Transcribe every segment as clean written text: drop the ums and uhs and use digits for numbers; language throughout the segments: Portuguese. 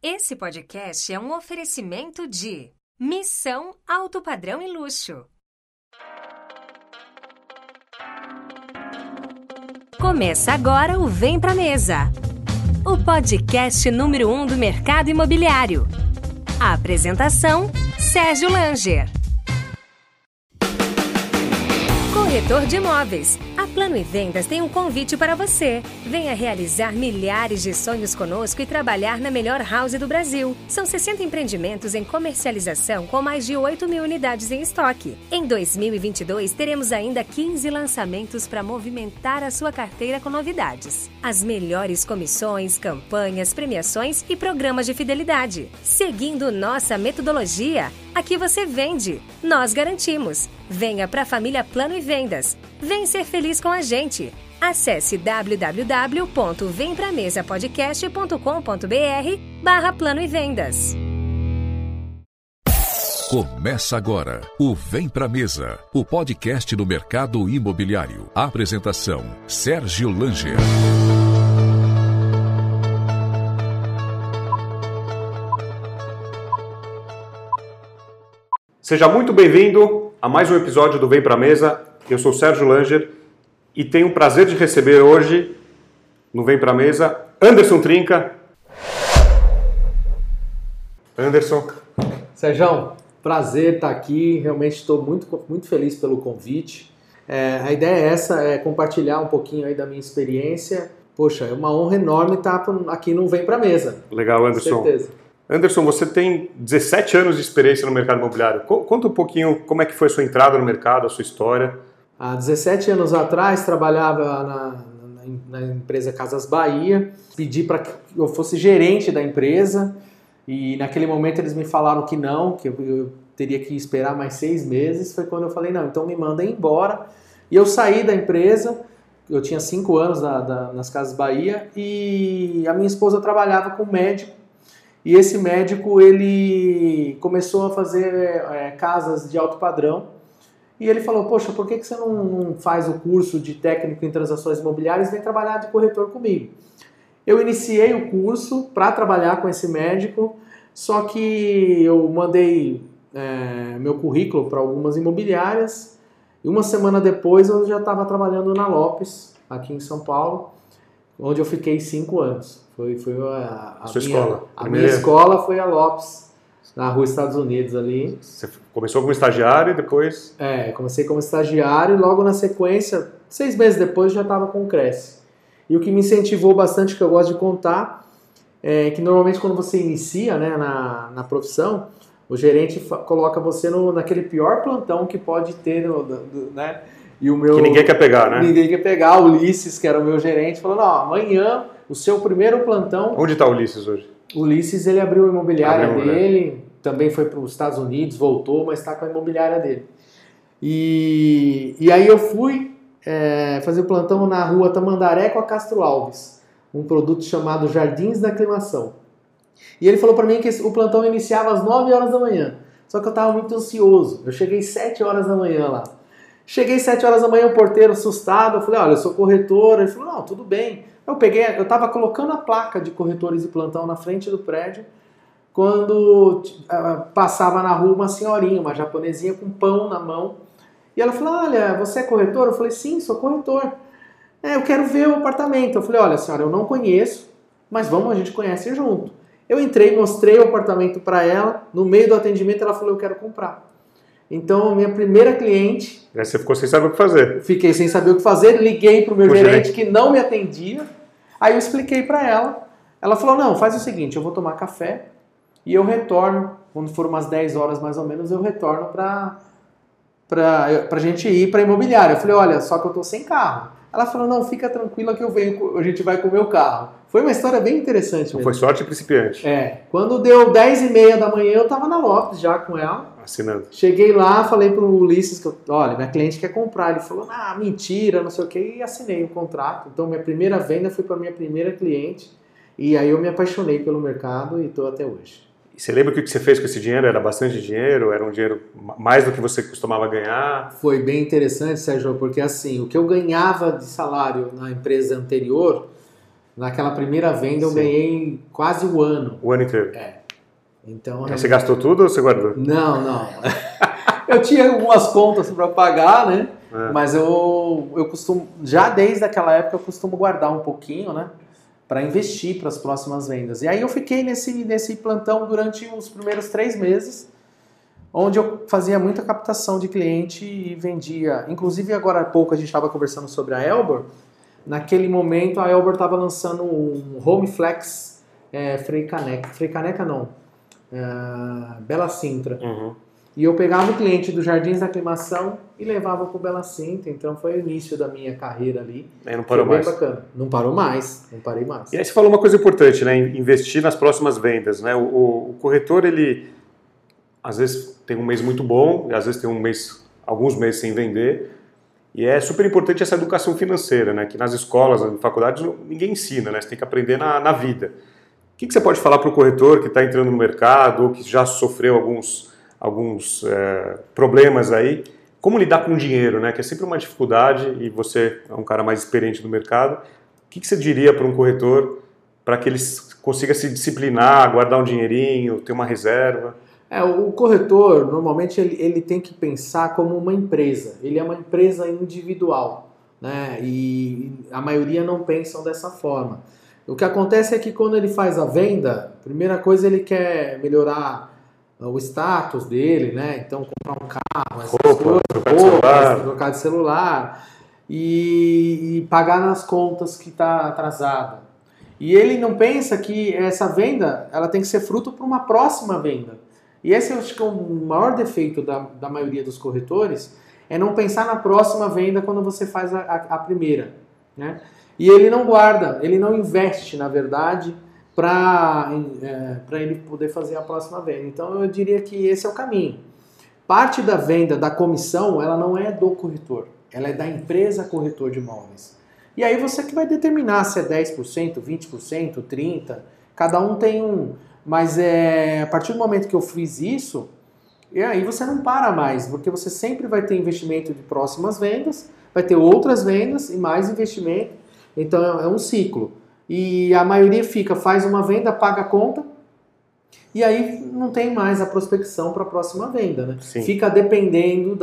Esse podcast é um oferecimento de Missão Alto Padrão e Luxo. Começa agora o Vem Pra Mesa, o podcast número 1 do mercado imobiliário. A apresentação, Sérgio Langer. Corretor de imóveis. A Plano e Vendas tem um convite para você. Venha realizar milhares de sonhos conosco e trabalhar na melhor house do Brasil. São 60 empreendimentos em comercialização com mais de 8 mil unidades em estoque. Em 2022, teremos ainda 15 lançamentos para movimentar a sua carteira com novidades. As melhores comissões, campanhas, premiações e programas de fidelidade. Seguindo nossa metodologia, aqui você vende, nós garantimos. Venha para a família Plano e Vendas. Vem ser feliz com a gente. Acesse www.vempramesapodcast.com.br/plano e vendas. Começa agora o Vem Pra Mesa, o podcast do mercado imobiliário. Apresentação, Sérgio Langer. Seja muito bem-vindo a mais um episódio do Vem Pra Mesa. Eu sou o Sérgio Langer e tenho o prazer de receber hoje, no Vem Pra Mesa, Anderson Trinca. Anderson. Sérgio, prazer estar aqui. Realmente estou muito feliz pelo convite. A ideia é essa, é compartilhar um pouquinho aí da minha experiência. Poxa, é uma honra enorme estar aqui no Vem Pra Mesa. Legal, Anderson. Com certeza. Anderson, você tem 17 anos de experiência no mercado imobiliário. Conta um pouquinho como é que foi a sua entrada no mercado, a sua história. Há 17 anos atrás, trabalhava na empresa Casas Bahia. Pedi para que eu fosse gerente da empresa e naquele momento eles me falaram que não, que eu teria que esperar mais 6 meses. Foi quando eu falei, não, então me mandem embora. E eu saí da empresa, eu tinha 5 anos nas Casas Bahia e a minha esposa trabalhava com médico. E esse médico, ele começou a fazer casas de alto padrão. E ele falou, poxa, por que você não faz o curso de técnico em transações imobiliárias e vem trabalhar de corretor comigo? Eu iniciei o curso para trabalhar com esse médico, só que eu mandei meu currículo para algumas imobiliárias. E uma semana depois eu já estava trabalhando na Lopes, aqui em São Paulo, onde eu fiquei 5 anos. Foi a sua minha escola? A minha escola foi a Lopes, na rua Estados Unidos ali. Você começou como estagiário e depois... Comecei como estagiário e logo na sequência, 6 meses depois, já estava com o Cresce. E o que me incentivou bastante, que eu gosto de contar, é que normalmente quando você inicia, né, na profissão, o gerente coloca você naquele pior plantão que pode ter, né? E o meu, que ninguém quer pegar, né? Ninguém quer pegar. O Ulisses, que era o meu gerente, falou, não, amanhã o seu primeiro plantão... Onde está o Ulisses hoje? O Ulisses, ele abriu a imobiliária dele, também foi para os Estados Unidos, voltou, mas está com a imobiliária dele. E aí eu fui fazer o plantão na rua Tamandaré com a Castro Alves, um produto chamado Jardins da Aclimação. E ele falou para mim que o plantão iniciava às 9 horas da manhã, só que eu estava muito ansioso. Eu cheguei 7 horas da manhã lá. Cheguei 7 horas da manhã, o porteiro assustado, eu falei, olha, eu sou corretor. Ele falou, não, tudo bem. Eu estava colocando a placa de corretores de plantão na frente do prédio, quando passava na rua uma senhorinha, uma japonesinha com pão na mão, e ela falou, olha, você é corretor? Eu falei, sim, sou corretor. Eu quero ver o apartamento. Eu falei, olha, senhora, eu não conheço, mas a gente conhece junto. Eu entrei, mostrei o apartamento para ela, no meio do atendimento ela falou, eu quero comprar. Então, minha primeira cliente... Aí você ficou sem saber o que fazer. Fiquei sem saber o que fazer, liguei para o meu gerente que não me atendia. Aí eu expliquei para ela. Ela falou, não, faz o seguinte, eu vou tomar café e eu retorno. Quando for umas 10 horas mais ou menos, eu retorno pra gente ir para a imobiliária. Eu falei, olha, só que eu tô sem carro. Ela falou, não, fica tranquila que a gente vai com o meu carro. Foi uma história bem interessante mesmo. Foi sorte principiante. Quando deu 10h30 da manhã, eu tava na Lopes já com ela. Assinando. Cheguei lá, falei pro Ulisses que, olha, minha cliente quer comprar. Ele falou, mentira, não sei o que, e assinei o contrato. Então, minha primeira venda foi para minha primeira cliente. E aí eu me apaixonei pelo mercado e estou até hoje. E você lembra o que você fez com esse dinheiro? Era bastante dinheiro? Era um dinheiro mais do que você costumava ganhar? Foi bem interessante, Sérgio, porque assim, o que eu ganhava de salário na empresa anterior, naquela primeira venda eu ganhei quase o ano. O ano inteiro? Então, você gastou tudo ou você guardou? Não. Eu tinha algumas contas para pagar, né? Mas eu costumo, já desde aquela época, eu costumo guardar um pouquinho, né? Para investir para as próximas vendas. E aí eu fiquei nesse plantão durante os primeiros 3 meses, onde eu fazia muita captação de cliente e vendia. Inclusive, agora há pouco a gente estava conversando sobre a Elbor. Naquele momento, a Elbor estava lançando um Home Flex freio caneca. Freio caneca não. Bela Sintra. E eu pegava o cliente dos Jardins da Aclimação e levava para o Bela Sintra. Então foi o início da minha carreira ali. Aí não parou mais. Bem bacana. Não parou mais. Não parei mais. E aí você falou uma coisa importante, né? Investir nas próximas vendas, né? O corretor, ele às vezes tem um mês muito bom, e às vezes tem alguns meses sem vender. E é super importante essa educação financeira, né? Que nas escolas, nas faculdades, ninguém ensina, né? Você tem que aprender na vida. O que você pode falar para o corretor que está entrando no mercado ou que já sofreu alguns problemas aí? Como lidar com o dinheiro, né? Que é sempre uma dificuldade e você é um cara mais experiente do mercado. O que você diria para um corretor para que ele consiga se disciplinar, guardar um dinheirinho, ter uma reserva? O corretor, normalmente, ele tem que pensar como uma empresa. Ele é uma empresa individual, né? E a maioria não pensam dessa forma. O que acontece é que quando ele faz a venda, a primeira coisa ele quer melhorar o status dele, né? Então, comprar um carro, trocar de celular e pagar nas contas que está atrasada. E ele não pensa que essa venda ela tem que ser fruto para uma próxima venda. E esse eu acho que é o maior defeito da maioria dos corretores, é não pensar na próxima venda quando você faz a primeira, né? E ele não guarda, ele não investe, na verdade, para ele poder fazer a próxima venda. Então eu diria que esse é o caminho. Parte da venda, da comissão, ela não é do corretor, ela é da empresa corretor de imóveis. E aí você que vai determinar se é 10%, 20%, 30%, cada um tem um... Mas a partir do momento que eu fiz isso, e aí você não para mais, porque você sempre vai ter investimento de próximas vendas, vai ter outras vendas e mais investimento. Então é um ciclo. E a maioria faz uma venda, paga a conta, e aí não tem mais a prospecção para a próxima venda, né? Sim. Fica dependendo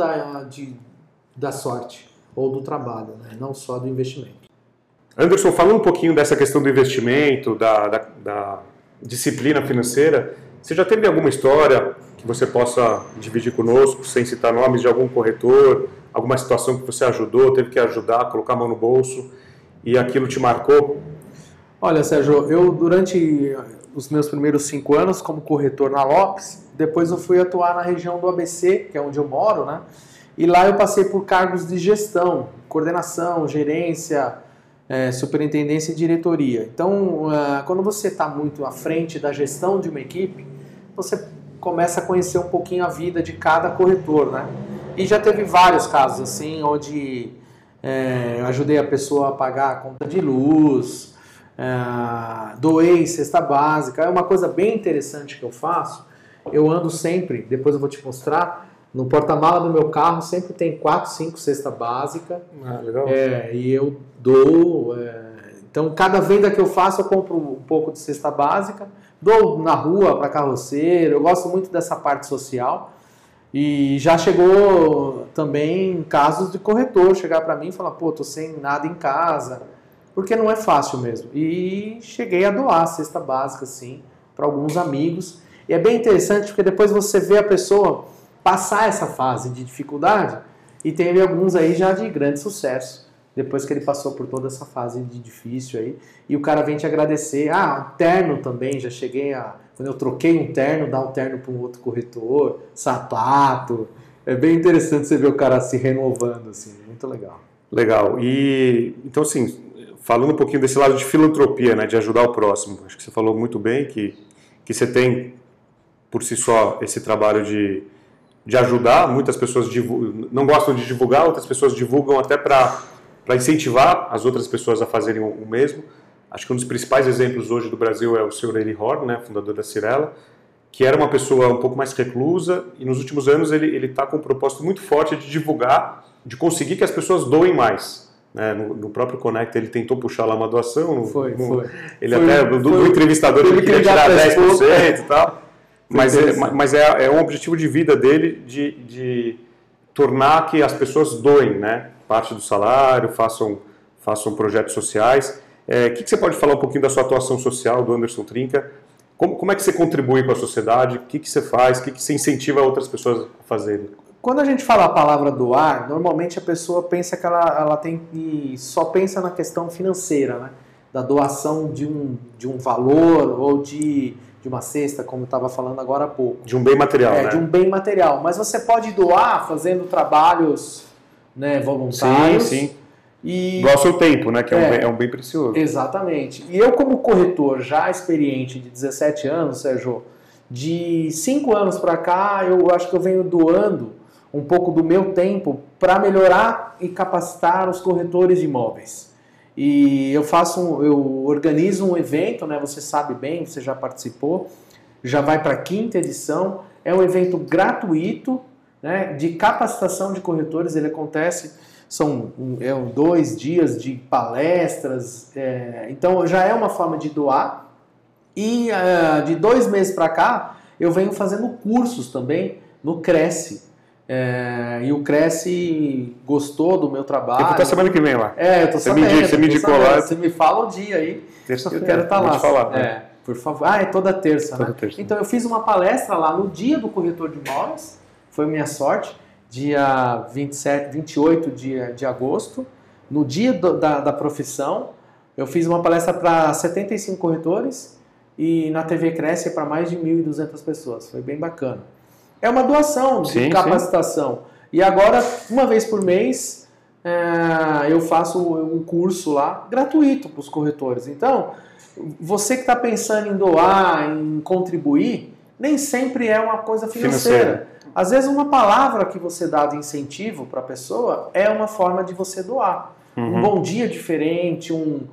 da sorte ou do trabalho, né? Não só do investimento. Anderson, falando um pouquinho dessa questão do investimento, da disciplina financeira, você já teve alguma história que você possa dividir conosco, sem citar nomes, de algum corretor, alguma situação que você ajudou, teve que ajudar, colocar a mão no bolso e aquilo te marcou? Olha, Sérgio, eu durante os meus primeiros 5 anos como corretor na Lopes, depois eu fui atuar na região do ABC, que é onde eu moro, né? E lá eu passei por cargos de gestão, coordenação, gerência, superintendência e diretoria. Então, quando você está muito à frente da gestão de uma equipe, você começa a conhecer um pouquinho a vida de cada corretor, né? E já teve vários casos assim, onde eu ajudei a pessoa a pagar a conta de luz, doei cesta básica. É uma coisa bem interessante que eu faço. Eu ando sempre, depois eu vou te mostrar, no porta-mala do meu carro sempre tem 4, 5 cesta básica. Legal. E eu dou. Então, cada venda que eu faço, eu compro um pouco de cesta básica, dou na rua para carroceiro. Eu gosto muito dessa parte social. E já chegou também casos de corretor chegar para mim e falar: pô, tô sem nada em casa, porque não é fácil mesmo. E cheguei a doar cesta básica, assim, para alguns amigos. E é bem interessante porque depois você vê a pessoa passar essa fase de dificuldade e teve alguns aí já de grande sucesso, depois que ele passou por toda essa fase de difícil aí. E o cara vem te agradecer. Terno também, já cheguei quando eu troquei um terno, dar um terno para um outro corretor, sapato. É bem interessante você ver o cara se renovando, assim, muito legal. Legal. E, então, assim, falando um pouquinho desse lado de filantropia, né, de ajudar o próximo, acho que você falou muito bem que você tem, por si só, esse trabalho de ajudar. Muitas pessoas não gostam de divulgar, outras pessoas divulgam até para incentivar as outras pessoas a fazerem o mesmo. Acho que um dos principais exemplos hoje do Brasil é o Sr. Eli Horn, né, fundador da Cyrela, que era uma pessoa um pouco mais reclusa, e nos últimos anos ele está com um propósito muito forte de divulgar, de conseguir que as pessoas doem mais. né? No próprio Conecta ele tentou puxar lá uma doação. Foi. Do entrevistador ele queria tirar 10% e tal. Mas é um objetivo de vida dele de tornar que as pessoas doem, né? Parte do salário, façam projetos sociais. O que você pode falar um pouquinho da sua atuação social, do Anderson Trinca? Como é que você contribui com a sociedade? O que você faz? O que você incentiva outras pessoas a fazerem? Quando a gente fala a palavra doar, normalmente a pessoa pensa que ela tem que só pensa na questão financeira, né? Da doação de um valor ou de uma cesta, como eu estava falando agora há pouco. De um bem material, né? De um bem material. Mas você pode doar fazendo trabalhos, né, voluntários. Sim. Igual ao seu tempo, né? Que é um bem precioso. Exatamente. E eu, como corretor já experiente de 17 anos, Sérgio, de 5 anos para cá, eu acho que eu venho doando um pouco do meu tempo para melhorar e capacitar os corretores de imóveis. E eu organizo um evento, né? Você sabe bem, você já participou, já vai para a 5ª edição. É um evento gratuito, né, de capacitação de corretores. Ele acontece, são 2 dias de palestras, então já é uma forma de doar. E de 2 meses para cá, eu venho fazendo cursos também no Cresce. E o Cresce gostou do meu trabalho. Eu vou estar semana que vem lá. Eu tô sabendo. Você me indicou lá. Você me fala o dia aí. Terça-feira. Eu quero estar lá. Vou te falar, né? Por favor. É toda terça, toda né? Terça. Então eu fiz uma palestra lá no dia do corretor de imóveis. Foi minha sorte. Dia 28 de agosto. No dia da profissão. Eu fiz uma palestra para 75 corretores. E na TV Cresce para mais de 1.200 pessoas. Foi bem bacana. É uma doação de capacitação. E agora, uma vez por mês, eu faço um curso lá, gratuito para os corretores. Então, você que está pensando em doar, em contribuir, nem sempre é uma coisa financeira. Às vezes, uma palavra que você dá de incentivo para a pessoa é uma forma de você doar. Um bom dia diferente,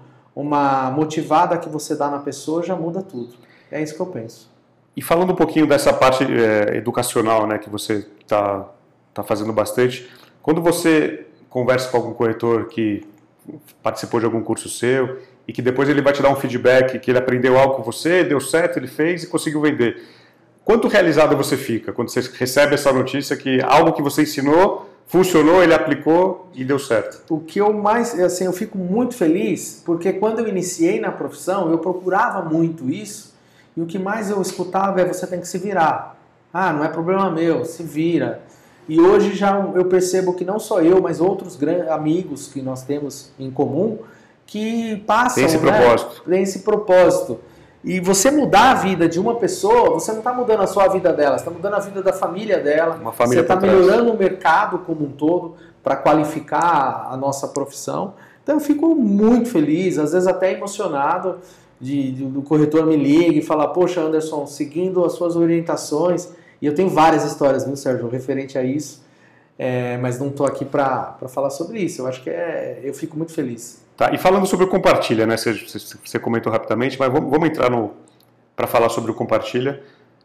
uma motivada que você dá na pessoa já muda tudo. É isso que eu penso. E falando um pouquinho dessa parte educacional, né, que você está fazendo bastante, quando você conversa com algum corretor que participou de algum curso seu e que depois ele vai te dar um feedback que ele aprendeu algo com você, deu certo, ele fez e conseguiu vender, quanto realizado você fica quando você recebe essa notícia que algo que você ensinou funcionou, ele aplicou e deu certo? O que eu mais, eu fico muito feliz, porque quando eu iniciei na profissão, eu procurava muito isso. E o que mais eu escutava é: você tem que se virar. Não é problema meu, se vira. E hoje já eu percebo que não só eu, mas outros amigos que nós temos em comum, que passam... Tem esse propósito. Tem esse propósito. E você mudar a vida de uma pessoa, você não está mudando a sua vida dela, você está mudando a vida da família dela. Uma família você está melhorando o mercado como um todo para qualificar a nossa profissão. Então eu fico muito feliz, às vezes até emocionado, do corretor me liga e fala: poxa, Anderson, seguindo as suas orientações, e eu tenho várias histórias, viu, Sérgio, referente a isso, mas não estou aqui para falar sobre isso. Eu acho que eu fico muito feliz. Tá, e falando sobre o Compartilha, né, você comentou rapidamente, mas vamos entrar para falar sobre o Compartilha.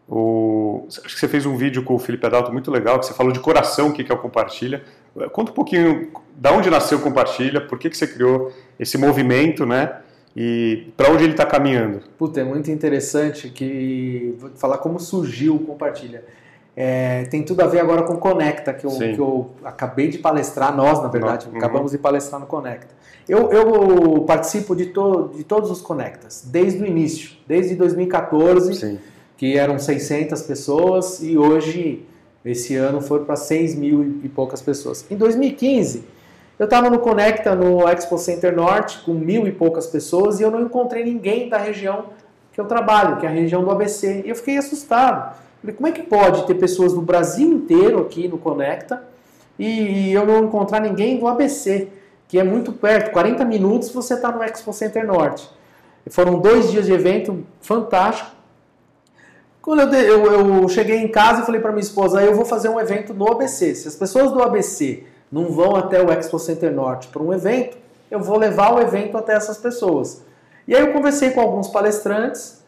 Acho que você fez um vídeo com o Felipe Adalto muito legal, que você falou de coração o que é o Compartilha. Conta um pouquinho de onde nasceu o Compartilha, por que você criou esse movimento, né? E para onde ele está caminhando? Puta, é muito interessante vou falar como surgiu o Compartilha. Tem tudo a ver agora com o Conecta, que eu acabei de palestrar, nós, na verdade, acabamos de palestrar no Conecta. Eu participo de todos os Conectas, desde o início, desde 2014, que eram 600 pessoas, e hoje, esse ano, foram para 6.000 e poucas pessoas. Em 2015... eu estava no Conecta, no Expo Center Norte, com 1.000 e poucas pessoas, e eu não encontrei ninguém da região que eu trabalho, que é a região do ABC. E eu fiquei assustado. Falei: como é que pode ter pessoas do Brasil inteiro aqui no Conecta e eu não encontrar ninguém do ABC, que é muito perto, 40 minutos você está no Expo Center Norte. Foram 2 dias de evento fantástico. Quando eu cheguei em casa e falei para minha esposa: eu vou fazer um evento no ABC. Se as pessoas do ABC não vão até o Expo Center Norte para um evento, eu vou levar o evento até essas pessoas. E aí eu conversei com alguns palestrantes,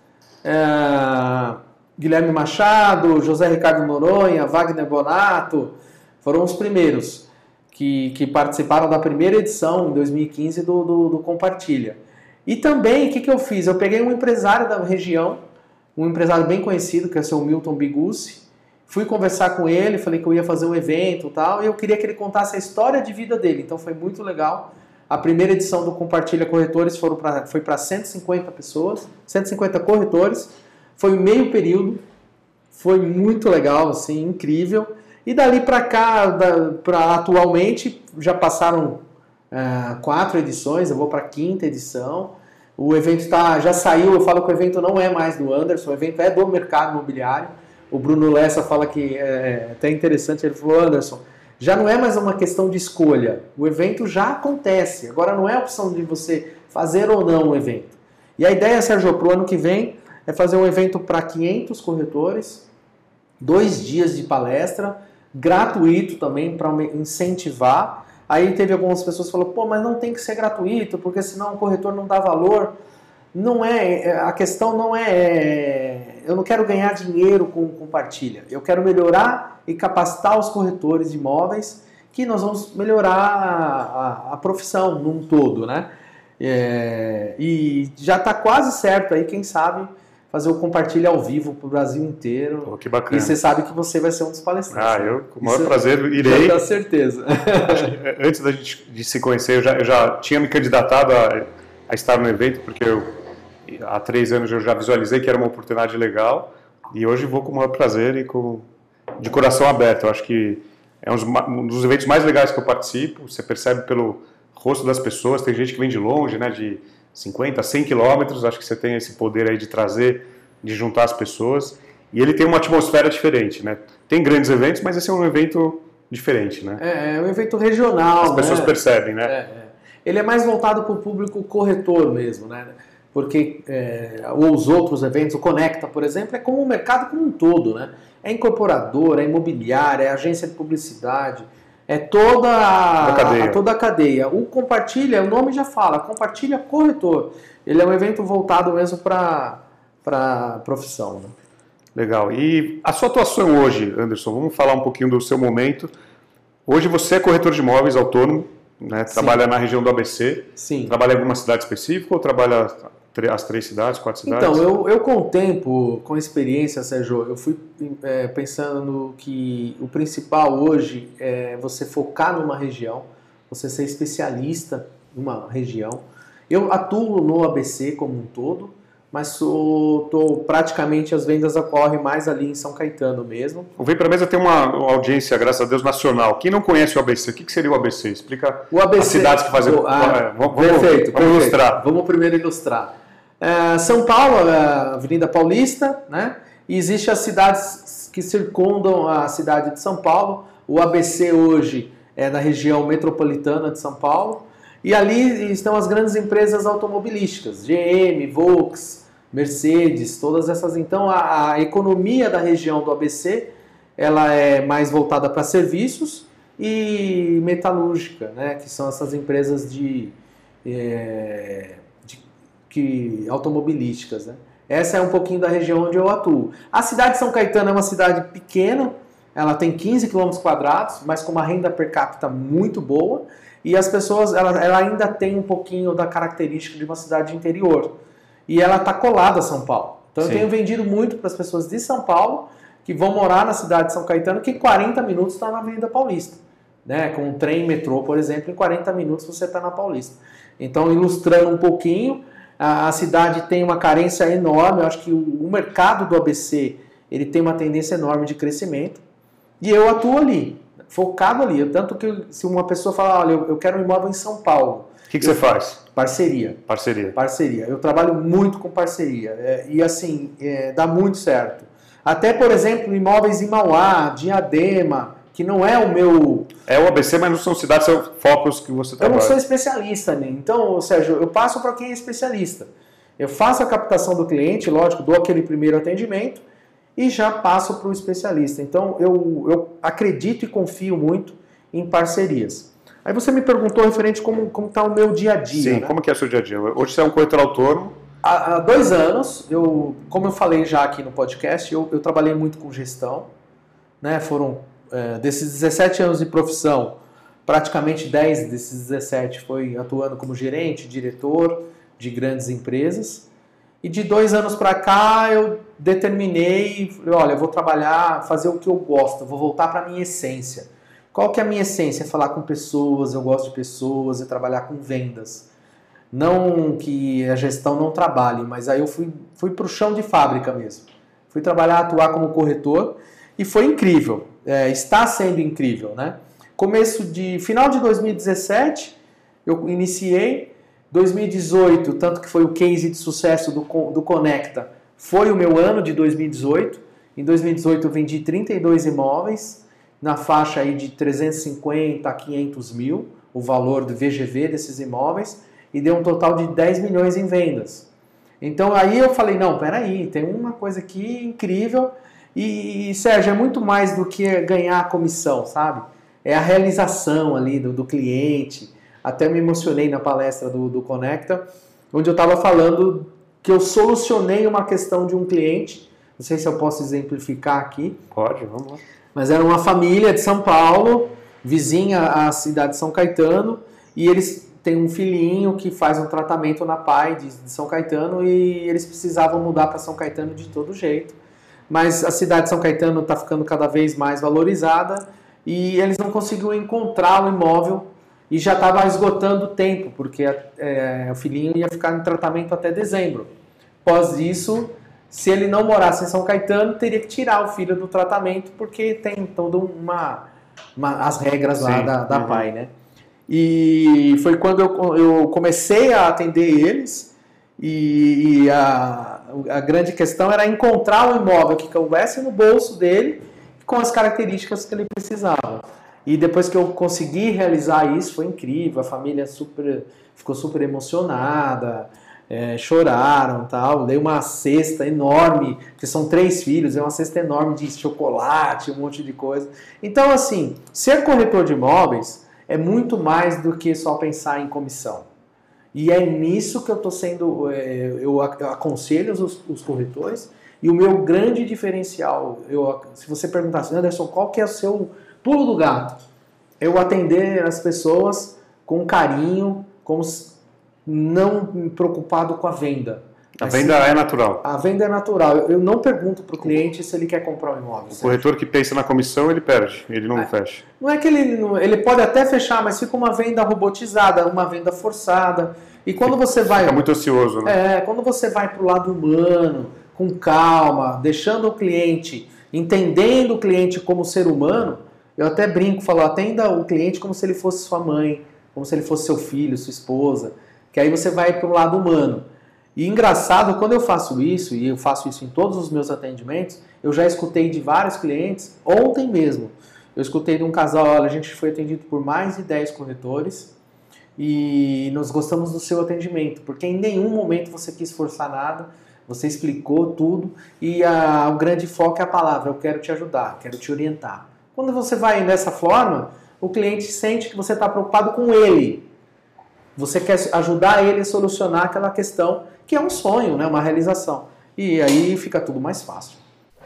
Guilherme Machado, José Ricardo Noronha, Wagner Bonato, foram os primeiros, que participaram da primeira edição, em 2015, do Compartilha. E também, o que eu fiz? Eu peguei um empresário da região, um empresário bem conhecido, que é o seu Milton Bigucci, fui conversar com ele, falei que eu ia fazer um evento e tal, e eu queria que ele contasse a história de vida dele, então foi muito legal. A primeira edição do Compartilha Corretores foi para 150 pessoas, 150 corretores, foi meio período, foi muito legal, assim, incrível. E dali para cá, atualmente, já passaram 4 edições, eu vou para a 5ª edição. O evento já saiu, eu falo que o evento não é mais do Anderson, o evento é do mercado imobiliário. O Bruno Lessa fala que é até interessante, ele falou, Anderson, já não é mais uma questão de escolha, o evento já acontece, agora não é a opção de você fazer ou não o evento. E a ideia, Sérgio, para o ano que vem, é fazer um evento para 500 corretores, 2 dias de palestra, gratuito também para incentivar. Aí teve algumas pessoas que falaram, pô, mas não tem que ser gratuito, porque senão o corretor não dá valor. Não é, a questão não é, eu não quero ganhar dinheiro com Compartilha, eu quero melhorar e capacitar os corretores de imóveis, que nós vamos melhorar a profissão num todo, né? E já está quase certo aí, quem sabe, fazer o Compartilha ao vivo para o Brasil inteiro. Pô, que bacana. E você sabe que você vai ser um dos palestrantes. Eu, com o maior prazer, irei. Com certeza. Antes da gente de se conhecer, eu já tinha me candidatado a estar no evento, porque há 3 anos eu já visualizei que era uma oportunidade legal, e hoje vou com o maior prazer e de coração aberto. Eu acho que é um dos eventos mais legais que eu participo. Você percebe pelo rosto das pessoas, tem gente que vem de longe, né, de 50, 100 quilômetros, acho que você tem esse poder aí de trazer, de juntar as pessoas, e ele tem uma atmosfera diferente, né? Tem grandes eventos, mas esse é um evento diferente, né? É um evento regional, as pessoas percebem, né? Ele é mais voltado para o público corretor mesmo, né? Porque os outros eventos, o Conecta, por exemplo, é como o mercado como um todo, né? É incorporadora, é imobiliária, é agência de publicidade, é toda a cadeia. O Compartilha, o nome já fala, Compartilha Corretor. Ele é um evento voltado mesmo para a profissão, né? Legal. E a sua atuação hoje, Anderson, vamos falar um pouquinho do seu momento. Hoje você é corretor de imóveis autônomo, né? Trabalha na região do ABC. Sim. Trabalha em alguma cidade específica ou trabalha as 3 cidades, 4 cidades? Então, eu com o tempo, com a experiência, Sérgio, eu fui pensando que o principal hoje é você focar numa região, você ser especialista numa região. Eu atuo no ABC como um todo, mas praticamente as vendas ocorrem mais ali em São Caetano mesmo. O Vem Pra Mesa tem uma audiência, graças a Deus, nacional. Quem não conhece o ABC, o que seria o ABC? Explica o ABC, as cidades que fazem... Perfeito. Vamos ilustrar. Vamos primeiro ilustrar. São Paulo, a Avenida Paulista, né? E existem as cidades que circundam a cidade de São Paulo. O ABC hoje é da região metropolitana de São Paulo. E ali estão as grandes empresas automobilísticas, GM, Volks, Mercedes, todas essas. Então a economia da região do ABC ela é mais voltada para serviços e metalúrgica, né? Que são essas empresas automobilísticas, né? Essa é um pouquinho da região onde eu atuo. A cidade de São Caetano é uma cidade pequena, ela tem 15 km², mas com uma renda per capita muito boa, e as pessoas, ela ainda tem um pouquinho da característica de uma cidade interior, e ela está colada a São Paulo. Então Sim. Eu tenho vendido muito para as pessoas de São Paulo, que vão morar na cidade de São Caetano, que em 40 minutos está na Avenida Paulista, né? Com um trem metrô, por exemplo, em 40 minutos você está na Paulista. Então, ilustrando um pouquinho, a cidade tem uma carência enorme. Eu acho que o mercado do ABC ele tem uma tendência enorme de crescimento. E eu atuo ali, focado ali. Tanto que se uma pessoa falar, olha, eu quero um imóvel em São Paulo. O que você faz? Parceria. Eu trabalho muito com parceria. E assim, dá muito certo. Até, por exemplo, imóveis em Mauá, Diadema, que não é o meu... É o ABC, mas não são cidades, são focos que você trabalha. Eu não sou especialista, né? Então, Sérgio, eu passo para quem é especialista. Eu faço a captação do cliente, lógico, dou aquele primeiro atendimento e já passo para o especialista. Então, eu acredito e confio muito em parcerias. Aí você me perguntou referente como está o meu dia a dia. Sim, né? Como que é o seu dia a dia? Hoje você é um corretor autônomo. Há 2 anos, como eu falei já aqui no podcast, eu trabalhei muito com gestão, né? Foram... desses 17 anos de profissão, praticamente 10 desses 17 foi atuando como gerente, diretor de grandes empresas. E de 2 anos para cá eu determinei, olha, eu vou trabalhar, fazer o que eu gosto, eu vou voltar para a minha essência. Qual que é a minha essência? É falar com pessoas, eu gosto de pessoas, é trabalhar com vendas. Não que a gestão não trabalhe, mas aí eu fui para o chão de fábrica mesmo. Fui trabalhar, atuar como corretor e foi incrível, está sendo incrível, né? Final de 2017 eu iniciei, 2018, tanto que foi o case de sucesso do Conecta, foi o meu ano de 2018. Em 2018 eu vendi 32 imóveis, na faixa aí de 350 a 500 mil, o valor do VGV desses imóveis, e deu um total de 10 milhões em vendas. Então aí eu falei, não, peraí, tem uma coisa aqui incrível, e Sérgio, é muito mais do que ganhar a comissão, sabe? É a realização ali do cliente. Até me emocionei na palestra do Conecta, onde eu estava falando que eu solucionei uma questão de um cliente, não sei se eu posso exemplificar aqui. Pode, vamos lá. Mas era uma família de São Paulo, vizinha à cidade de São Caetano, e eles têm um filhinho que faz um tratamento na PAI de São Caetano e eles precisavam mudar para São Caetano de todo jeito. Mas a cidade de São Caetano está ficando cada vez mais valorizada e eles não conseguiam encontrar o imóvel e já estava esgotando o tempo, porque o filhinho ia ficar em tratamento até dezembro. Após isso, se ele não morasse em São Caetano, teria que tirar o filho do tratamento, porque tem toda as regras lá da PAI, né? E foi quando eu comecei a atender eles e a grande questão era encontrar um imóvel que coubesse no bolso dele com as características que ele precisava. E depois que eu consegui realizar isso, foi incrível, a família ficou super emocionada, choraram, tal. Dei uma cesta enorme, que são 3 filhos, uma cesta enorme de chocolate, um monte de coisa. Então, assim, ser corretor de imóveis é muito mais do que só pensar em comissão. E é nisso que eu estou sendo, eu aconselho os corretores, e o meu grande diferencial, se você perguntasse, Anderson, qual que é o seu pulo do gato? Eu atender as pessoas com carinho, não preocupado com a venda. A venda é natural. A venda é natural. Eu não pergunto para o cliente se ele quer comprar um imóvel. O corretor que pensa na comissão, ele perde, ele não fecha. Não é que ele pode até fechar, mas fica uma venda robotizada, uma venda forçada. E quando você vai... Fica muito ansioso, né? Quando você vai para o lado humano, com calma, deixando o cliente, entendendo o cliente como ser humano, eu até brinco, falo, atenda o cliente como se ele fosse sua mãe, como se ele fosse seu filho, sua esposa, que aí você vai para o lado humano. E engraçado, quando eu faço isso, e eu faço isso em todos os meus atendimentos, eu já escutei de vários clientes, ontem mesmo, eu escutei de um casal, olha, a gente foi atendido por mais de 10 corretores e nós gostamos do seu atendimento, porque em nenhum momento você quis forçar nada, você explicou tudo e o grande foco é a palavra, eu quero te ajudar, quero te orientar. Quando você vai dessa forma, o cliente sente que você está preocupado com ele. Você quer ajudar ele a solucionar aquela questão que é um sonho, né? Uma realização. E aí fica tudo mais fácil.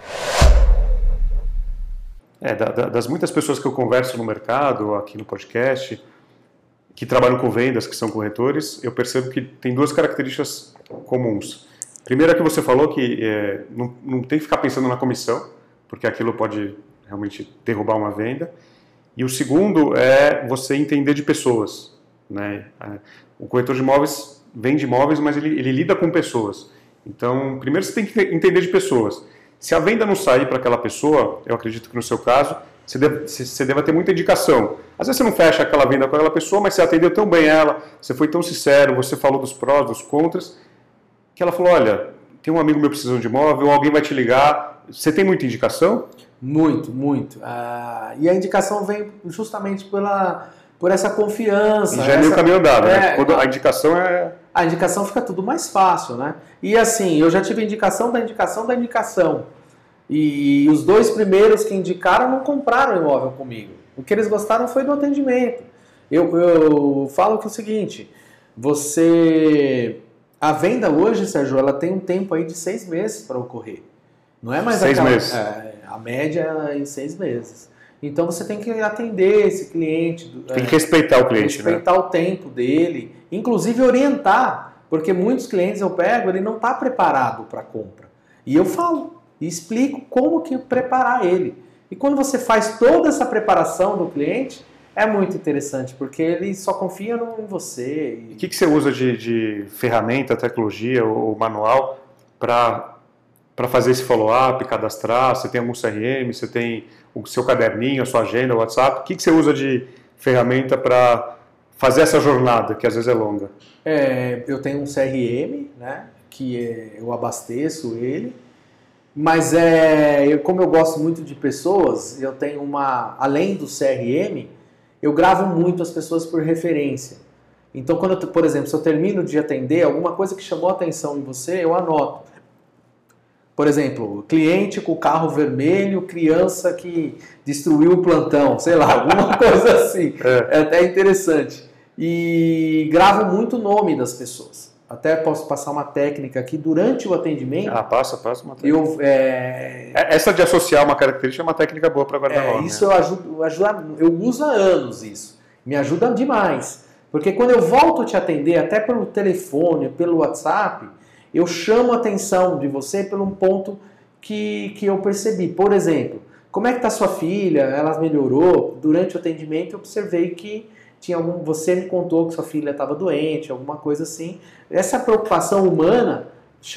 Das muitas pessoas que eu converso no mercado, aqui no podcast, que trabalham com vendas, que são corretores, eu percebo que tem 2 características comuns. Primeiro é que você falou que não tem que ficar pensando na comissão, porque aquilo pode realmente derrubar uma venda. E o segundo é você entender de pessoas, né? O corretor de imóveis vende imóveis, mas ele lida com pessoas. Então, primeiro você tem que entender de pessoas. Se a venda não sair para aquela pessoa, eu acredito que no seu caso, você deva ter muita indicação. Às vezes você não fecha aquela venda com aquela pessoa, mas você atendeu tão bem ela, você foi tão sincero, você falou dos prós, dos contras, que ela falou, olha, tem um amigo meu precisando de imóvel, alguém vai te ligar. Você tem muita indicação? Muito, muito. E a indicação vem justamente por essa confiança. E já é meio caminho andado, né? Quando a indicação A indicação fica tudo mais fácil, né? E assim, eu já tive indicação da indicação da indicação. E os 2 primeiros que indicaram não compraram o imóvel comigo. O que eles gostaram foi do atendimento. Eu falo que é o seguinte, a venda hoje, Sérgio, ela tem um tempo aí de 6 meses para ocorrer. Não é mais 6 meses. A média é em 6 meses. Então você tem que atender esse cliente. Tem que respeitar o cliente, respeitar o tempo dele, inclusive orientar, porque muitos clientes eu pego, ele não está preparado para a compra. E eu falo, e explico como que preparar ele. E quando você faz toda essa preparação do cliente, é muito interessante, porque ele só confia em você. E o que você usa de ferramenta, tecnologia ou manual para fazer esse follow-up, cadastrar? Você tem algum CRM, você tem o seu caderninho, a sua agenda, o WhatsApp? O que você usa de ferramenta para fazer essa jornada, que às vezes é longa? Eu tenho um CRM, né, que eu abasteço ele, mas como eu gosto muito de pessoas, eu tenho além do CRM, eu gravo muito as pessoas por referência. Então, por exemplo, se eu termino de atender, alguma coisa que chamou a atenção em você, eu anoto. Por exemplo, cliente com o carro vermelho, criança que destruiu o plantão, sei lá, alguma coisa assim. É até interessante. E gravo muito o nome das pessoas. Até posso passar uma técnica aqui durante o atendimento. Passa uma técnica. Essa de associar uma característica é uma técnica boa para guardar nome. Isso eu uso há anos isso. Me ajuda demais. Porque quando eu volto a te atender, até pelo telefone, pelo WhatsApp, eu chamo a atenção de você por um ponto que eu percebi. Por exemplo, como é que está sua filha? Ela melhorou? Durante o atendimento eu observei que você me contou que sua filha estava doente, alguma coisa assim. Essa preocupação humana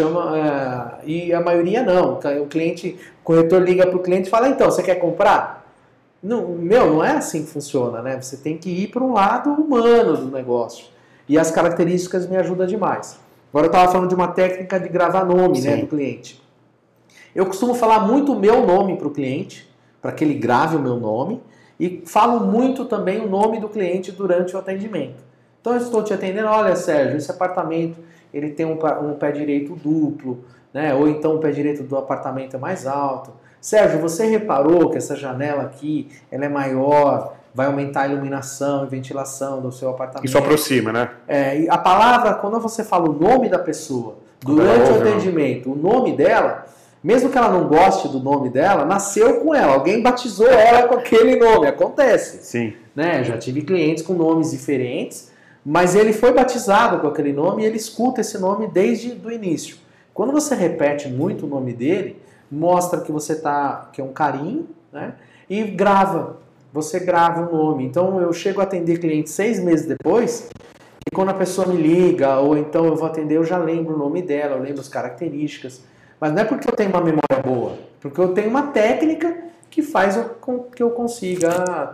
e a maioria não. O corretor liga para o cliente e fala, então, você quer comprar? Não é assim que funciona, né? Você tem que ir para um lado humano do negócio. E as características me ajudam demais. Agora eu estava falando de uma técnica de gravar nome, né, do cliente. Eu costumo falar muito o meu nome para o cliente, para que ele grave o meu nome, e falo muito também o nome do cliente durante o atendimento. Então eu estou te atendendo, olha Sérgio, esse apartamento ele tem um pé direito duplo, né, ou então o pé direito do apartamento é mais alto. Sérgio, você reparou que essa janela aqui ela é maior, vai aumentar a iluminação e ventilação do seu apartamento. Isso aproxima, né? E a palavra, quando você fala o nome da pessoa durante o atendimento, o nome dela, mesmo que ela não goste do nome dela, nasceu com ela. Alguém batizou ela com aquele nome. Acontece. Sim. Né? Já tive clientes com nomes diferentes, mas ele foi batizado com aquele nome e ele escuta esse nome desde o início. Quando você repete muito o nome dele, mostra que que é um carinho, né? E você grava o nome. Então eu chego a atender clientes 6 meses depois, e quando a pessoa me liga, ou então eu vou atender, eu já lembro o nome dela, eu lembro as características. Mas não é porque eu tenho uma memória boa, porque eu tenho uma técnica que faz com que eu consiga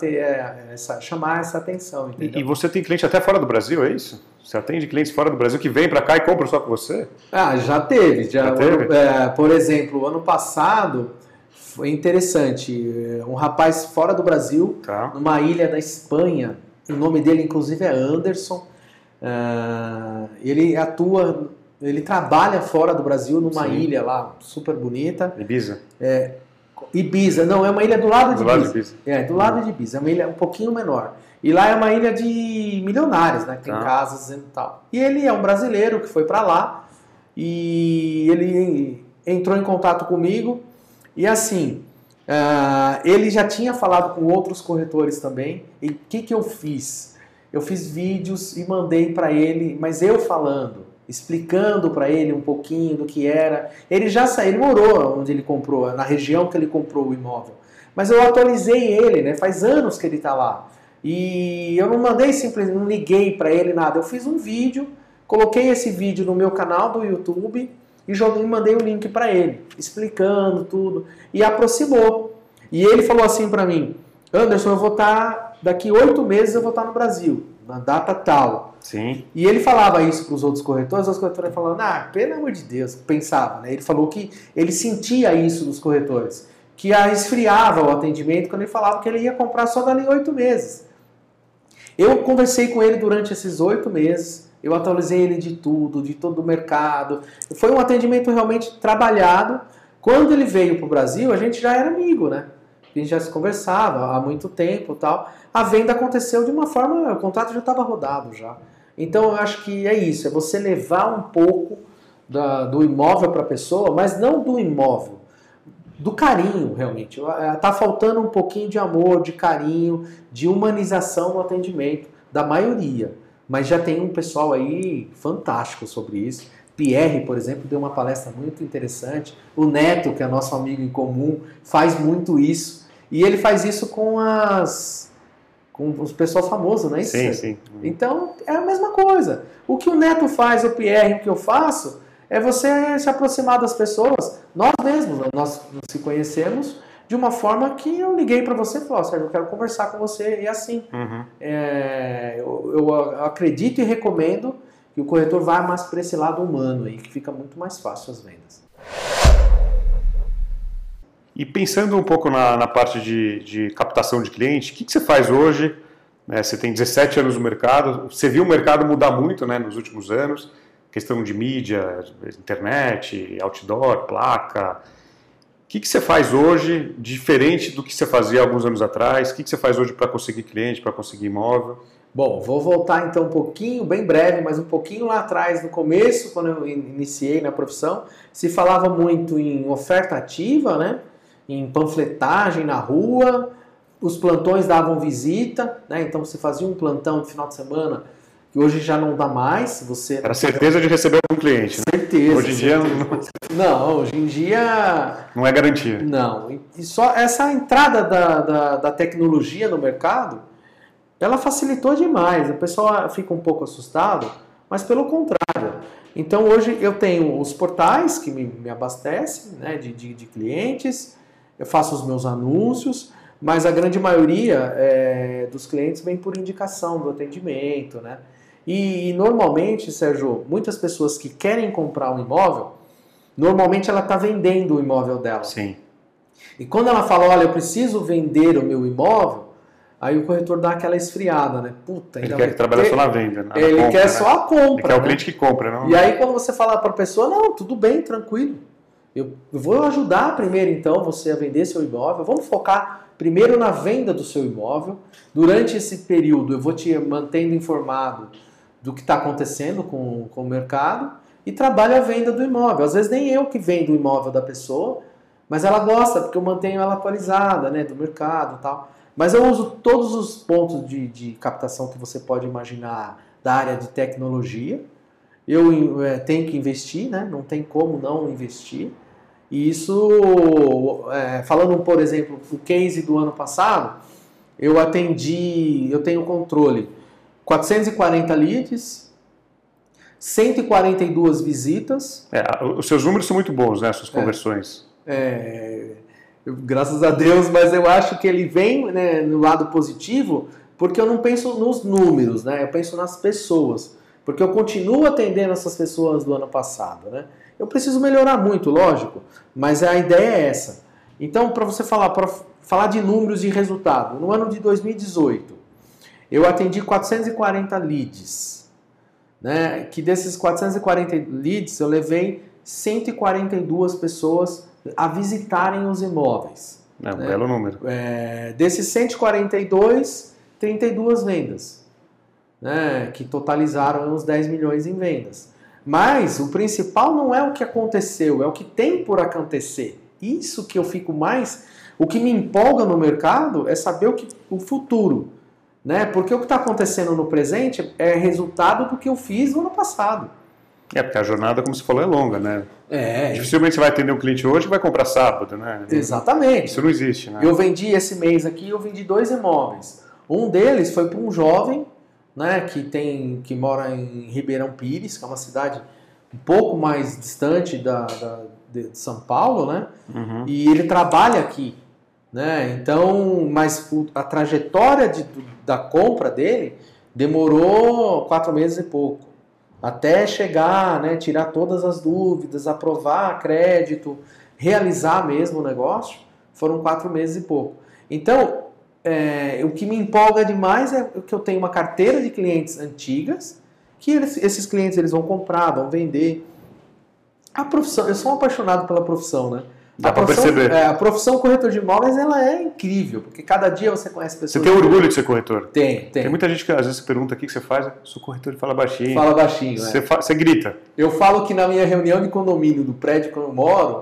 chamar essa atenção. Entendeu? E você tem cliente até fora do Brasil, é isso? Você atende clientes fora do Brasil que vêm para cá e compram só com você? Já teve. Já teve? Por exemplo, ano passado foi interessante. Um rapaz fora do Brasil, numa ilha da Espanha, o nome dele inclusive é Anderson, ele trabalha fora do Brasil, numa ilha lá, super bonita. Ibiza? Ibiza, não, é uma ilha do lado de Ibiza. Do lado de Ibiza, é uma ilha um pouquinho menor. E lá é uma ilha de milionários, né? Tem casas e tal. E ele é um brasileiro que foi para lá e ele entrou em contato comigo e assim, ele já tinha falado com outros corretores também. E o que eu fiz? Eu fiz vídeos e mandei para ele, mas eu falando, explicando para ele um pouquinho do que era. Ele morou onde ele comprou, na região que ele comprou o imóvel. Mas eu atualizei ele, né? Faz anos que ele está lá. E eu não mandei simplesmente, não liguei para ele nada. Eu fiz um vídeo, coloquei esse vídeo no meu canal do YouTube e mandei o link para ele, explicando tudo. E aproximou. E ele falou assim para mim, Anderson, eu vou estar, daqui 8 meses eu vou estar no Brasil, na data tal. Sim. E ele falava isso para os outros corretores, os corretores falavam, pelo amor de Deus, pensava, né? Ele falou que ele sentia isso dos corretores, que esfriava o atendimento quando ele falava que ele ia comprar só dali 8 meses. Eu conversei com ele durante esses 8 meses, eu atualizei ele de tudo, de todo o mercado. Foi um atendimento realmente trabalhado. Quando ele veio para o Brasil, a gente já era amigo, né? A gente já se conversava há muito tempo e tal. A venda aconteceu de uma forma, o contrato já estava rodado já. Então eu acho que é isso, é você levar um pouco do imóvel para a pessoa, mas não do imóvel. do carinho, realmente. Está faltando um pouquinho de amor, de carinho, de humanização no atendimento da maioria. Mas já tem um pessoal aí fantástico sobre isso. Pierre, por exemplo, deu uma palestra muito interessante. O Neto, que é nosso amigo em comum, faz muito isso. E ele faz isso com os pessoal famoso, não é isso? Sim, sim. Então, é a mesma coisa. O que o Neto faz, o Pierre, o que eu faço, é você se aproximar das pessoas. Nós mesmos, nós se conhecemos de uma forma que eu liguei para você e falei, Sérgio, eu quero conversar com você, e assim. Eu acredito e recomendo que o corretor vá mais para esse lado humano aí, que fica muito mais fácil as vendas. E pensando um pouco na parte de captação de cliente, o que você faz hoje? Você tem 17 anos no mercado, você viu o mercado mudar muito, né, nos últimos anos, questão de mídia, internet, outdoor, placa. O que você faz hoje diferente do que você fazia alguns anos atrás? O que você faz hoje para conseguir cliente, para conseguir imóvel? Bom, vou voltar então um pouquinho, bem breve, mas um pouquinho lá atrás, no começo, quando eu iniciei na profissão, se falava muito em oferta ativa, né? Em panfletagem na rua, os plantões davam visita, né? Então você fazia um plantão de final de semana, que hoje já não dá mais. Você era certeza de receber um cliente, né? Certeza. Hoje em dia não, hoje em dia não é garantia. Não, e só essa entrada da tecnologia no mercado, ela facilitou demais. O pessoal fica um pouco assustado, mas pelo contrário. Então hoje eu tenho os portais que me abastecem, né, de clientes, eu faço os meus anúncios, mas a grande maioria dos clientes vem por indicação do atendimento, né? E normalmente, Sérgio, muitas pessoas que querem comprar um imóvel, normalmente ela está vendendo o imóvel dela. Sim. E quando ela fala, olha, eu preciso vender o meu imóvel, aí o corretor dá aquela esfriada, né? Puta, ele quer que trabalhe só na venda. Ele compra, quer né? só a compra. Ele quer o cliente que compra, não? E aí quando você fala para a pessoa, não, tudo bem, tranquilo. Eu vou ajudar primeiro então você a vender seu imóvel. Vamos focar primeiro na venda do seu imóvel. Durante esse período eu vou te mantendo informado do que está acontecendo com o mercado e trabalho a venda do imóvel. Às vezes nem eu que vendo o imóvel da pessoa, mas ela gosta porque eu mantenho ela atualizada, né, do mercado e tal. Mas eu uso todos os pontos de captação que você pode imaginar da área de tecnologia. Eu tenho que investir, né? Não tem como não investir. E isso, falando, por exemplo, o case do ano passado, eu tenho controle, 440 leads, 142 visitas. Os seus números são muito bons, né? As suas conversões. Graças a Deus, mas eu acho que ele vem, né, no lado positivo, porque eu não penso nos números, né? Eu penso nas pessoas. Porque eu continuo atendendo essas pessoas do ano passado, né? Eu preciso melhorar muito, lógico, mas a ideia é essa. Então, para falar de números e resultado, no ano de 2018, eu atendi 440 leads, né? Que desses 440 leads, eu levei 142 pessoas a visitarem os imóveis. É um belo número. Desses 142, 32 vendas, né? Que totalizaram uns 10 milhões em vendas. Mas o principal não é o que aconteceu, é o que tem por acontecer. Isso que eu fico mais... O que me empolga no mercado é saber o futuro, né? Porque o que está acontecendo no presente é resultado do que eu fiz no ano passado. Porque a jornada, como você falou, é longa, né? Dificilmente você vai atender um cliente hoje e vai comprar sábado, né? Exatamente. Isso não existe, né? Eu vendi esse mês aqui, eu vendi 2 imóveis. Um deles foi para um jovem, né, que mora em Ribeirão Pires, que é uma cidade um pouco mais distante de São Paulo, né? Uhum. E ele trabalha aqui, né? Então, mas a trajetória da compra dele demorou 4 meses e pouco, até chegar, né, tirar todas as dúvidas, aprovar crédito, realizar mesmo o negócio, foram 4 meses e pouco. Então, o que me empolga demais é que eu tenho uma carteira de clientes antigas, que esses clientes eles vão comprar, vão vender. A profissão, eu sou um apaixonado pela profissão, né? Dá para perceber. A profissão corretor de imóveis, ela é incrível, porque cada dia você conhece pessoas... Você tem orgulho de ser corretor? Tem. Tem muita gente que às vezes pergunta o que você faz, eu sou corretor e fala baixinho. Fala baixinho, Você grita. Eu falo que na minha reunião de condomínio do prédio que eu moro,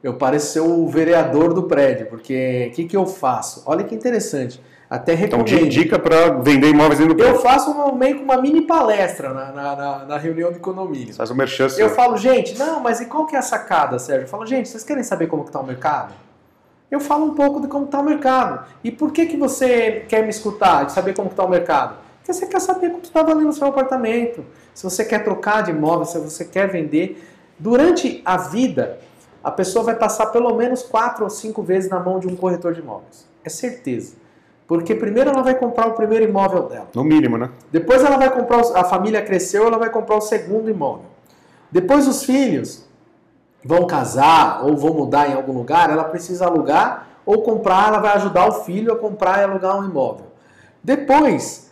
eu pareço ser o vereador do prédio, porque o que eu faço? Olha que interessante. Até recomendo. Então, dica para vender imóveis dentro do prédio. Eu faço meio que uma mini palestra na reunião de condomínio. Faz o merchan. Eu falo, gente, não, mas e qual que é a sacada, Sérgio? Eu falo, gente, vocês querem saber como está o mercado? Eu falo um pouco de como está o mercado. E por que você quer me escutar, de saber como está o mercado? Porque você quer saber quanto está valendo o seu apartamento. Se você quer trocar de imóvel, se você quer vender. Durante a vida, a pessoa vai passar pelo menos 4 ou 5 vezes na mão de um corretor de imóveis. É certeza. Porque primeiro ela vai comprar o primeiro imóvel dela. No mínimo, né? Depois ela vai comprar, a família cresceu, ela vai comprar o segundo imóvel. Depois os filhos vão casar ou vão mudar em algum lugar, ela precisa alugar ou comprar, ela vai ajudar o filho a comprar e alugar um imóvel. Depois,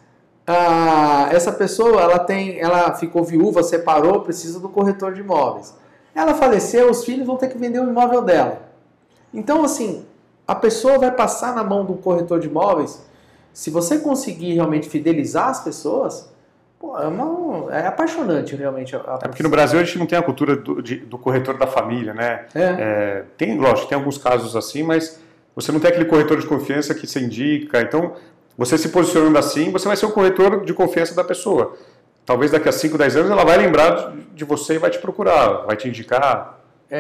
essa pessoa, ela ficou viúva, separou, precisa do corretor de imóveis. Ela faleceu, os filhos vão ter que vender o imóvel dela. Então, assim, a pessoa vai passar na mão do corretor de imóveis. Se você conseguir realmente fidelizar as pessoas, pô, é apaixonante realmente. É porque no Brasil a gente não tem a cultura do corretor da família, né? Lógico, tem alguns casos assim, mas você não tem aquele corretor de confiança que você indica. Então, você se posicionando assim, você vai ser um corretor de confiança da pessoa. Talvez daqui a 5, 10 anos ela vai lembrar de você e vai te procurar, vai te indicar.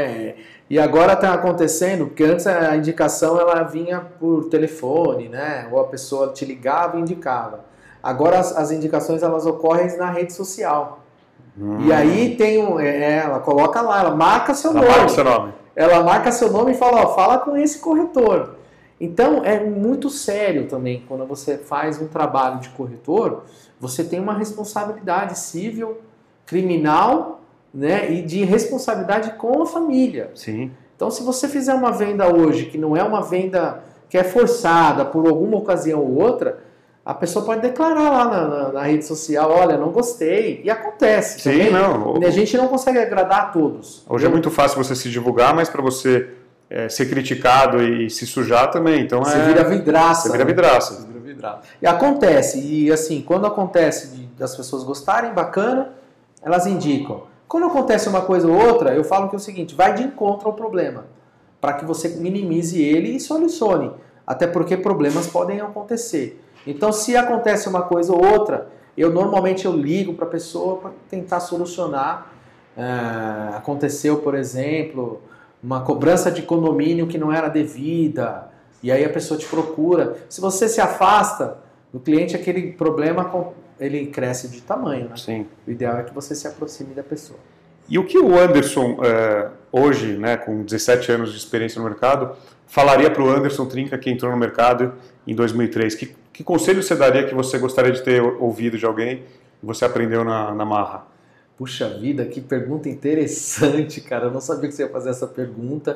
E agora está acontecendo, porque antes a indicação ela vinha por telefone, né? Ou a pessoa te ligava e indicava. Agora as indicações elas ocorrem na rede social. E aí ela coloca lá, ela marca seu nome. Marca seu nome. Ela marca seu nome e fala, fala com esse corretor. Então é muito sério também, quando você faz um trabalho de corretor, você tem uma responsabilidade civil, criminal, né, e de responsabilidade com a família. Sim. Então, se você fizer uma venda hoje, que não é uma venda que é forçada por alguma ocasião ou outra, a pessoa pode declarar lá na rede social, olha, não gostei. E acontece. Sim, também. não. A gente não consegue agradar a todos. Hoje é muito fácil você se divulgar, mas para você ser criticado e se sujar também. Então você vira vidraça. Você vira vidraça. Você vira vidraça. E acontece. E assim, quando acontece das pessoas gostarem, bacana, elas indicam. Quando acontece uma coisa ou outra, eu falo que é o seguinte, vai de encontro ao problema, para que você minimize ele e solucione, até porque problemas podem acontecer. Então, se acontece uma coisa ou outra, normalmente eu ligo para a pessoa para tentar solucionar. Aconteceu, por exemplo, uma cobrança de condomínio que não era devida, e aí a pessoa te procura. Se você se afasta do cliente, aquele problema ele cresce de tamanho, né? Sim. O ideal é que você se aproxime da pessoa. E o que o Anderson, hoje, né, com 17 anos de experiência no mercado, falaria para o Anderson Trinca, que entrou no mercado em 2003? Que conselho você daria que você gostaria de ter ouvido de alguém que você aprendeu na marra? Puxa vida, que pergunta interessante, cara. Eu não sabia que você ia fazer essa pergunta.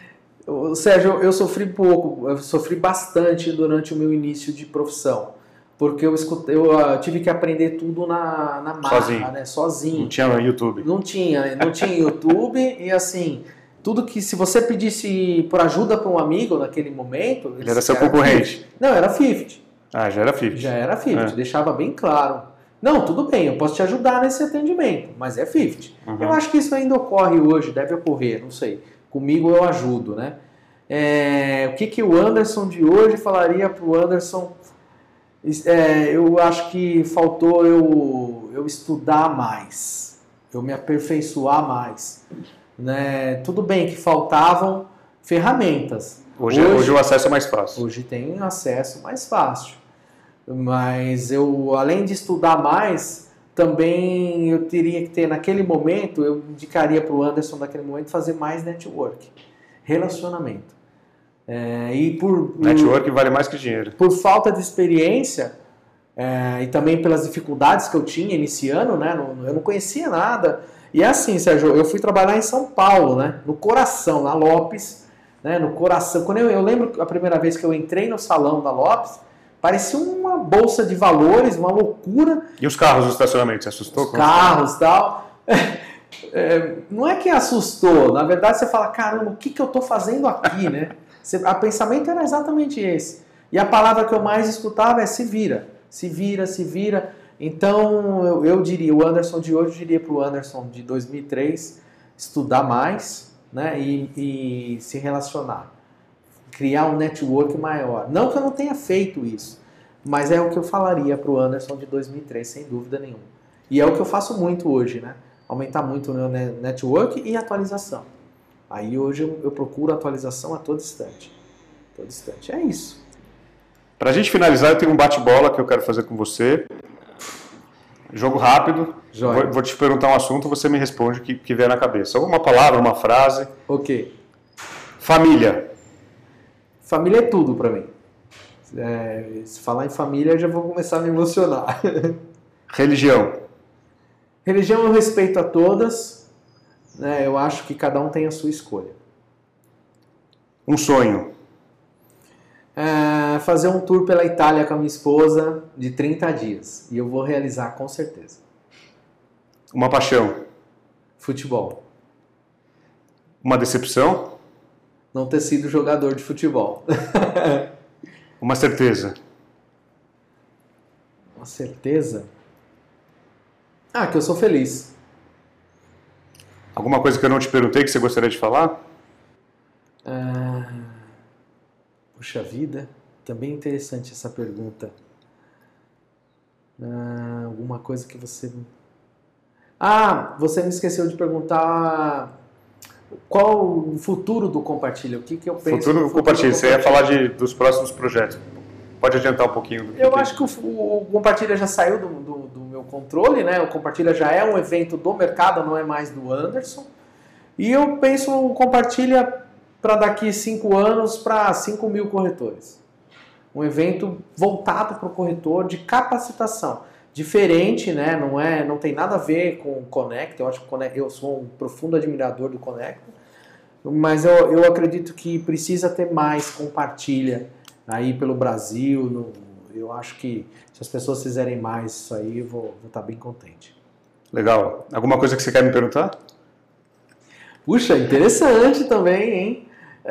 Sérgio, eu sofri bastante durante o meu início de profissão. Porque eu tive que aprender tudo na marra, sozinho. Né? Sozinho. Não tinha YouTube. Não tinha YouTube e assim, tudo que se você pedisse por ajuda para um amigo naquele momento... Ele era seu concorrente. 50. Não, era 50. Já era 50. Já era 50, deixava bem claro. Não, tudo bem, eu posso te ajudar nesse atendimento, mas é 50. Uhum. Eu acho que isso ainda ocorre hoje, deve ocorrer, não sei. Comigo eu ajudo, né? O que o Anderson de hoje falaria para o Anderson... eu acho que faltou eu estudar mais, eu me aperfeiçoar mais. Né? Tudo bem que faltavam ferramentas. Hoje o acesso é mais fácil. Hoje tem acesso mais fácil. Mas além de estudar mais, também eu teria que ter, naquele momento, eu indicaria para o Anderson, naquele momento, fazer mais network, relacionamento. Network vale mais que dinheiro. Por falta de experiência e também pelas dificuldades que eu tinha iniciando, né? Eu não conhecia nada. E é assim, Sérgio, eu fui trabalhar em São Paulo, né? No coração, na Lopes, né? No coração. Quando eu lembro a primeira vez que eu entrei no salão da Lopes, parecia uma bolsa de valores, uma loucura. E os carros do estacionamento, você assustou? Os carros e tal. Não é que assustou, na verdade você fala, caramba, o que eu estou fazendo aqui, né? O pensamento era exatamente esse. E a palavra que eu mais escutava é se vira. Se vira, se vira. Então, eu diria, o Anderson de hoje, eu diria para o Anderson de 2003, estudar mais, né? E se relacionar. Criar um network maior. Não que eu não tenha feito isso, mas é o que eu falaria para o Anderson de 2003, sem dúvida nenhuma. E é o que eu faço muito hoje, né? Aumentar muito o meu network e atualização. Aí hoje eu procuro atualização a todo instante. Todo instante. É isso. Para a gente finalizar, eu tenho um bate-bola que eu quero fazer com você. Jogo rápido. Vou te perguntar um assunto, você me responde o que vier na cabeça. Uma palavra, uma frase. Ok. Família. Família é tudo para mim. Se falar em família, eu já vou começar a me emocionar. Religião. Religião eu respeito a todas. Né? Eu acho que cada um tem a sua escolha. Um sonho. Fazer um tour pela Itália com a minha esposa de 30 dias. E eu vou realizar com certeza. Uma paixão. Futebol. Uma decepção. Não ter sido jogador de futebol. Uma certeza. Uma certeza? Que eu sou feliz. Alguma coisa que eu não te perguntei que você gostaria de falar? Puxa vida, também interessante essa pergunta. Alguma coisa que você... você me esqueceu de perguntar qual o futuro do Compartilha. O que eu penso? Futuro do Compartilha. Você ia falar dos próximos projetos. Pode adiantar um pouquinho? Eu acho que o Compartilha já saiu do meu controle, né? O Compartilha já é um evento do mercado, não é mais do Anderson. E eu penso o Compartilha para daqui 5 anos para 5 mil corretores. Um evento voltado para o corretor de capacitação. Diferente, né? Não tem nada a ver com o Connect. Eu acho que eu sou um profundo admirador do Connect. Mas eu acredito que precisa ter mais Compartilha aí pelo Brasil. Eu acho que se as pessoas fizerem mais isso aí, eu vou estar bem contente. Legal. Alguma coisa que você quer me perguntar? Puxa, interessante também, hein?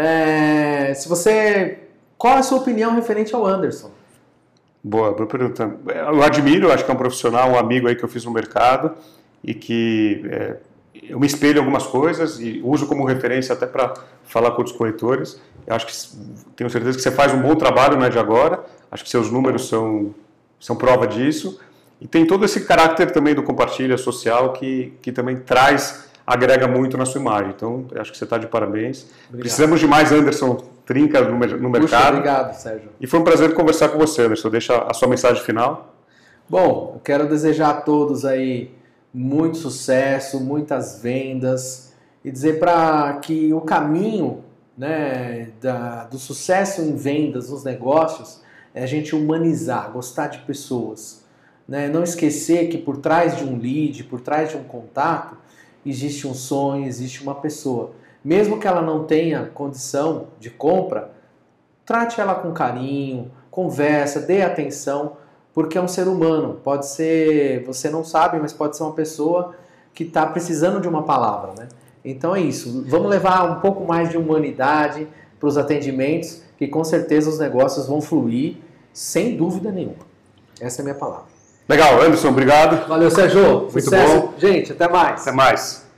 Qual é a sua opinião referente ao Anderson? Boa pergunta. Eu admiro, acho que é um profissional, um amigo aí que eu fiz no mercado e que eu me espelho em algumas coisas e uso como referência até para falar com outros corretores. Eu acho que tenho certeza que você faz um bom trabalho, não é de agora. Acho que seus números são prova disso. E tem todo esse caráter também do Compartilha social que também agrega muito na sua imagem. Então, acho que você está de parabéns. Obrigado. Precisamos de mais Anderson Trinca no mercado. Puxa, obrigado, Sérgio. E foi um prazer conversar com você, Anderson. Deixa a sua mensagem final. Bom, eu quero desejar a todos aí muito sucesso, muitas vendas e dizer para que o caminho, né, do sucesso em vendas, nos negócios, é a gente humanizar, gostar de pessoas. Né? Não esquecer que por trás de um lead, por trás de um contato, existe um sonho, existe uma pessoa. Mesmo que ela não tenha condição de compra, trate ela com carinho, conversa, dê atenção, porque é um ser humano. Pode ser, você não sabe, mas pode ser uma pessoa que está precisando de uma palavra. Né? Então é isso. Vamos levar um pouco mais de humanidade para os atendimentos, que com certeza os negócios vão fluir, sem dúvida nenhuma. Essa é a minha palavra. Legal, Anderson, obrigado. Valeu, Sérgio. Muito Sucesso. bom. Gente, até mais. Até mais.